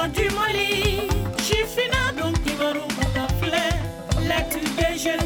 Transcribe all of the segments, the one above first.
Bon du Mali, Chifina donc Timarou Boutaflé, l'actu des jeunes.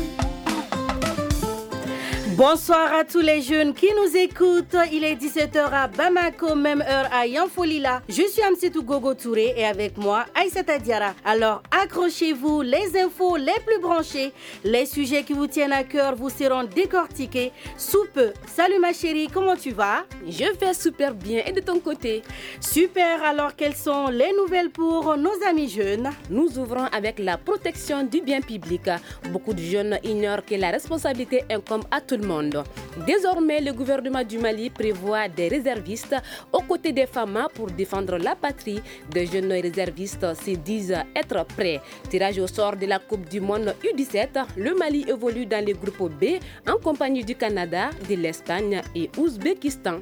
Bonsoir à tous les jeunes qui nous écoutent. Il est 17h à Bamako, même heure à Yanfolila. Je suis Amsetou Gogo Touré et avec moi Aïssata Diara. Alors accrochez-vous, les infos les plus branchées, les sujets qui vous tiennent à cœur vous seront décortiqués sous peu. Salut ma chérie, comment tu vas? Je vais super bien et de ton côté? Super, alors quelles sont les nouvelles pour nos amis jeunes? Nous ouvrons avec la protection du bien public. Beaucoup de jeunes ignorent que la responsabilité incombe à tout le monde. Désormais, le gouvernement du Mali prévoit des réservistes aux côtés des femmes pour défendre la patrie. Des jeunes réservistes se disent être prêts. Tirage au sort de la Coupe du Monde U17, le Mali évolue dans le groupe B en compagnie du Canada, de l'Espagne et Ouzbékistan.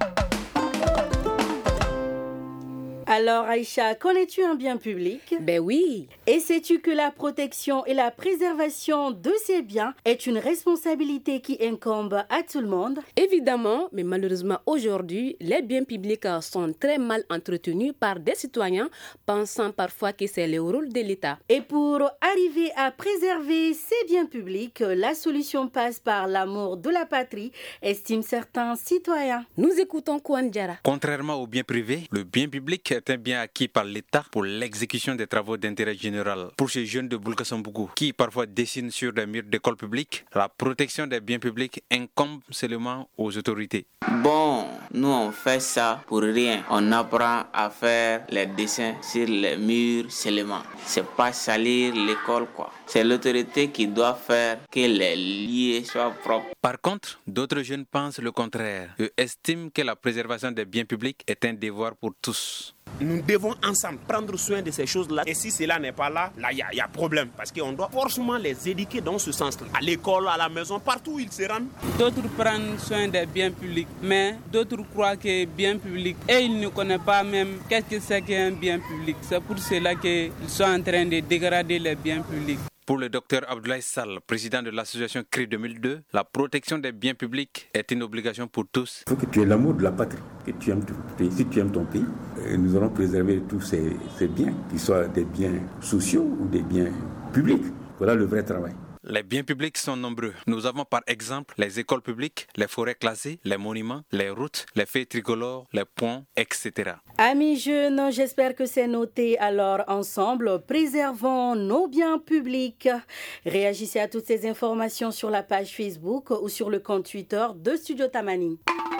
Alors Aïcha, connais-tu un bien public? Ben oui. Et sais-tu que la protection et la préservation de ces biens est une responsabilité qui incombe à tout le monde? Évidemment, mais malheureusement aujourd'hui, les biens publics sont très mal entretenus par des citoyens, pensant parfois que c'est le rôle de l'État. Et pour arriver à préserver ces biens publics, la solution passe par l'amour de la patrie, estiment certains citoyens. Nous écoutons Kouan Diara. Contrairement aux biens privés, le bien public est un bien acquis par l'État pour l'exécution des travaux d'intérêt général. Pour ces jeunes de Boulgassambougou qui parfois dessinent sur des murs d'écoles publiques, la protection des biens publics incombe seulement aux autorités. Bon, nous on fait ça pour rien. On apprend à faire les dessins sur les murs seulement. C'est pas salir l'école quoi. C'est l'autorité qui doit faire que les lieux soient propres. Par contre, d'autres jeunes pensent le contraire. Eux estiment que la préservation des biens publics est un devoir pour tous. Nous devons ensemble prendre soin de ces choses-là. Et si cela n'est pas là, il y a problème. Parce qu'on doit forcément les éduquer dans ce sens-là. À l'école, à la maison, partout où ils se rendent. D'autres prennent soin des biens publics, mais d'autres croient que bien public. Et ils ne connaissent pas même qu'est-ce que c'est qu'un bien public. C'est pour cela qu'ils sont en train de dégrader les biens publics. Pour le docteur Abdoulaye Sall, président de l'association CRI 2002, la protection des biens publics est une obligation pour tous. Il faut que tu aies l'amour de la patrie, que tu aimes ton pays. Si tu aimes ton pays, nous allons préserver tous ces biens, qu'ils soient des biens sociaux ou des biens publics. Voilà le vrai travail. Les biens publics sont nombreux. Nous avons par exemple les écoles publiques, les forêts classées, les monuments, les routes, les feux tricolores, les ponts, etc. Amis jeunes, j'espère que c'est noté. Alors ensemble, préservons nos biens publics. Réagissez à toutes ces informations sur la page Facebook ou sur le compte Twitter de Studio Tamani.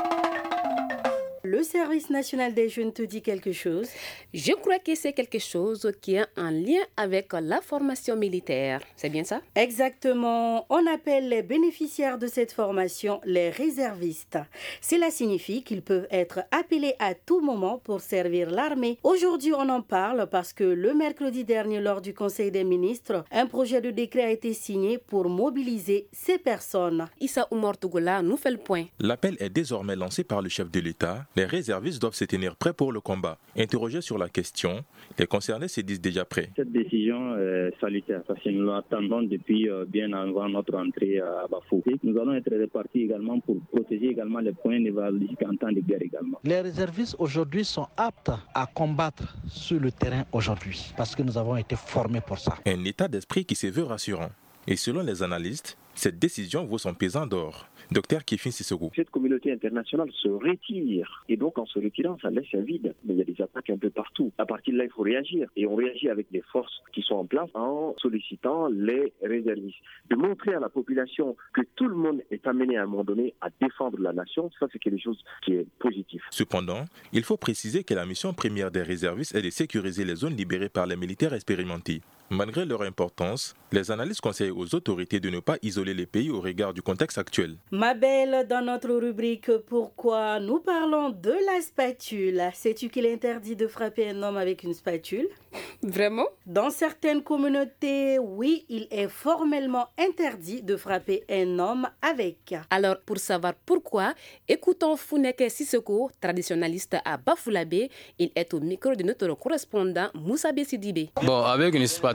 Le service national des jeunes te dit quelque chose? Je crois que c'est quelque chose qui est en lien avec la formation militaire. C'est bien ça? Exactement. On appelle les bénéficiaires de cette formation les réservistes. Cela signifie qu'ils peuvent être appelés à tout moment pour servir l'armée. Aujourd'hui, on en parle parce que le mercredi dernier, lors du Conseil des ministres, un projet de décret a été signé pour mobiliser ces personnes. Issa Oumar Tougoula nous fait le point. L'appel est désormais lancé par le chef de l'État. Les réservistes doivent se tenir prêts pour le combat. Interrogés sur la question, les concernés se disent déjà prêts. Cette décision est salutaire parce que nous l'attendons depuis bien avant notre entrée à Bafou. Nous allons être répartis également pour protéger également les points névralgiques en temps de guerre également. Les réservistes aujourd'hui sont aptes à combattre sur le terrain aujourd'hui parce que nous avons été formés pour ça. Un état d'esprit qui se veut rassurant. Et selon les analystes, cette décision vaut son pesant d'or. Docteur Kifin Sissoko. Cette communauté internationale se retire et donc en se retirant, ça laisse un vide. Mais il y a des attaques un peu partout. À partir de là, il faut réagir. Et on réagit avec des forces qui sont en place en sollicitant les réservistes. De montrer à la population que tout le monde est amené à un moment donné à défendre la nation, ça c'est quelque chose qui est positif. Cependant, il faut préciser que la mission première des réservistes est de sécuriser les zones libérées par les militaires expérimentés. Malgré leur importance, les analystes conseillent aux autorités de ne pas isoler les pays au regard du contexte actuel. Ma belle, dans notre rubrique Pourquoi nous parlons de la spatule. Sais-tu qu'il est interdit de frapper un homme avec une spatule? Vraiment? Dans certaines communautés, oui, il est formellement interdit de frapper un homme avec. Alors, pour savoir pourquoi, écoutons Founeke Sissoko, traditionnaliste à Bafoulabé. Il est au micro de notre correspondant Moussa Bessidibé. Bon, avec une spatule,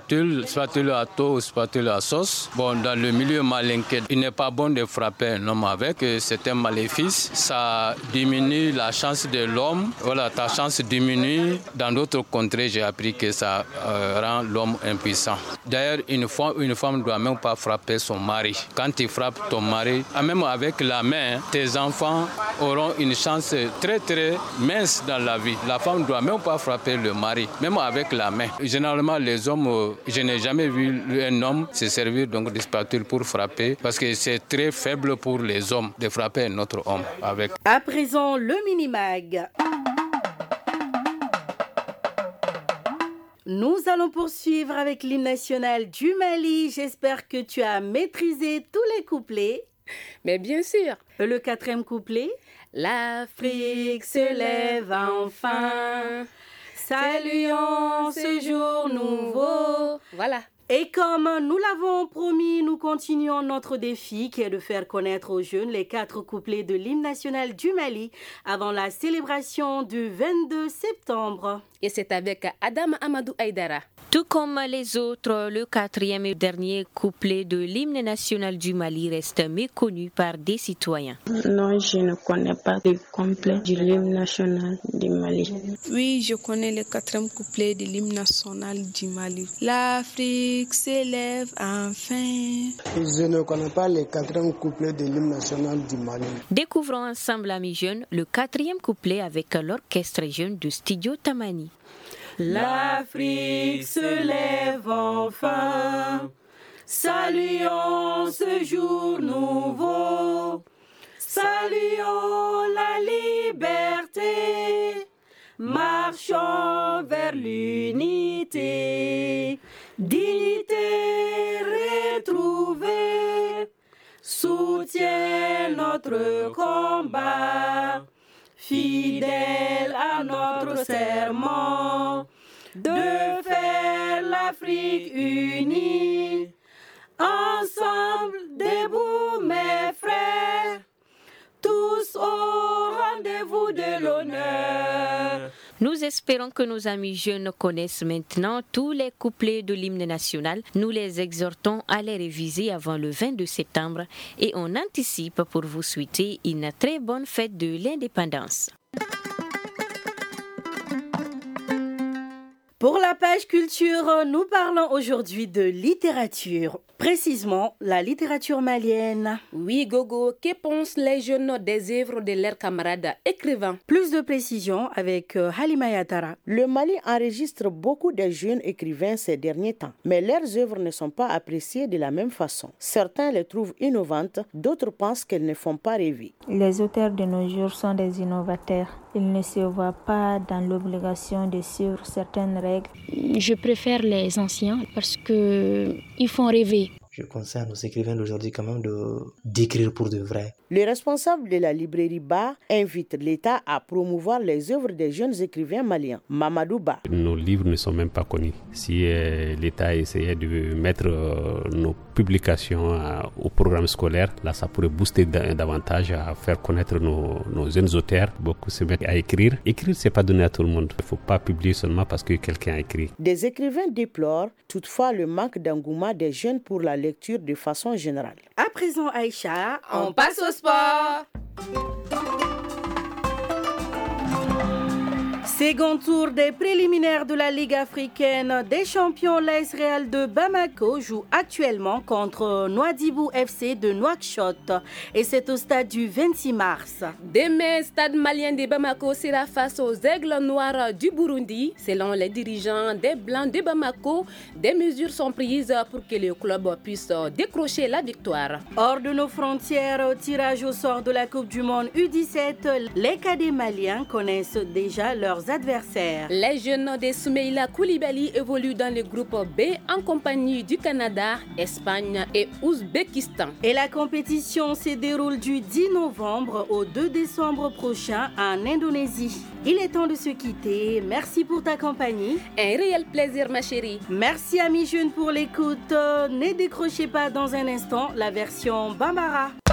spatule à taux ou spatule à sauce. Bon, dans le milieu malinké, il n'est pas bon de frapper un homme avec, c'est un maléfice. Ça diminue la chance de l'homme. Voilà, ta chance diminue. Dans d'autres contrées, j'ai appris que ça rend l'homme impuissant. D'ailleurs, une femme ne doit même pas frapper son mari. Quand tu frappes ton mari, même avec la main, tes enfants auront une chance très très mince dans la vie. La femme ne doit même pas frapper le mari, même avec la main. Généralement, les hommes, je n'ai jamais vu un homme se servir donc de spatule pour frapper parce que c'est très faible pour les hommes de frapper un autre homme avec. À présent, le mini-mag. Nous allons poursuivre avec l'hymne national du Mali. J'espère que tu as maîtrisé tous les couplets. Mais bien sûr. Le 4e couplet. L'Afrique se lève enfin, saluons ce jour nouveau. Voilà. Et comme nous l'avons promis, nous continuons notre défi qui est de faire connaître aux jeunes les 4 couplets de l'hymne national du Mali avant la célébration du 22 septembre. Et c'est avec Adam Amadou Aïdara. Tout comme les autres, le 4e et dernier couplet de l'hymne national du Mali reste méconnu par des citoyens. Non, je ne connais pas le couplet de l'hymne national du Mali. Oui, je connais le 4e couplet de l'hymne national du Mali. L'Afrique s'élève enfin. Je ne connais pas le 4e couplet de l'hymne national du Mali. Découvrons ensemble, amis jeunes, le 4e couplet avec l'orchestre jeune de Studio Tamani. L'Afrique se lève enfin, saluons ce jour nouveau, saluons la liberté, marchons vers l'unité, dignité retrouvée, soutiens notre combat. Fidèle à notre serment de faire l'Afrique unie, ensemble debout mes frères, tous au rendez-vous de l'honneur. Nous espérons que nos amis jeunes connaissent maintenant tous les couplets de l'hymne national. Nous les exhortons à les réviser avant le 22 septembre et on anticipe pour vous souhaiter une très bonne fête de l'indépendance. Pour la page culture, nous parlons aujourd'hui de littérature. Précisément, la littérature malienne. Oui, Gogo, que pensent les jeunes des œuvres de leurs camarades écrivains? Plus de précisions avec Halima Yatara. Le Mali enregistre beaucoup de jeunes écrivains ces derniers temps, mais leurs œuvres ne sont pas appréciées de la même façon. Certains les trouvent innovantes, d'autres pensent qu'elles ne font pas rêver. Les auteurs de nos jours sont des innovateurs. Ils ne se voient pas dans l'obligation de suivre certaines règles. Je préfère les anciens parce qu'ils font rêver. Je conseille à nos écrivains d'aujourd'hui quand même d'écrire pour de vrai. Le responsable de la librairie Ba invite l'État à promouvoir les œuvres des jeunes écrivains maliens. Mamadou Ba. Nos livres ne sont même pas connus. Si l'État essayait de mettre nos publications au programme scolaire, là ça pourrait booster davantage à faire connaître nos jeunes auteurs. Beaucoup se mettent à écrire. Écrire, c'est pas donné à tout le monde. Il ne faut pas publier seulement parce que quelqu'un a écrit. Des écrivains déplorent toutefois le manque d'engouement des jeunes pour la lecture de façon générale. À présent, Aïcha, on passe au sport. Second tour des préliminaires de la Ligue africaine des champions, l'AS Real de Bamako joue actuellement contre Nouadhibou FC de Nouakchott et c'est au stade du 26 mars. Demain, stade malien de Bamako sera face aux Aigles Noirs du Burundi. Selon les dirigeants des Blancs de Bamako, des mesures sont prises pour que le club puisse décrocher la victoire. Hors de nos frontières, au tirage au sort de la Coupe du Monde U17, les cadets maliens connaissent déjà leurs adversaires. Les jeunes de Soumeila Koulibaly évoluent dans le groupe B en compagnie du Canada, Espagne et Ouzbékistan. Et la compétition se déroule du 10 novembre au 2 décembre prochain en Indonésie. Il est temps de se quitter. Merci pour ta compagnie. Un réel plaisir, ma chérie. Merci amis jeunes pour l'écoute. Ne décrochez pas dans un instant la version Bambara.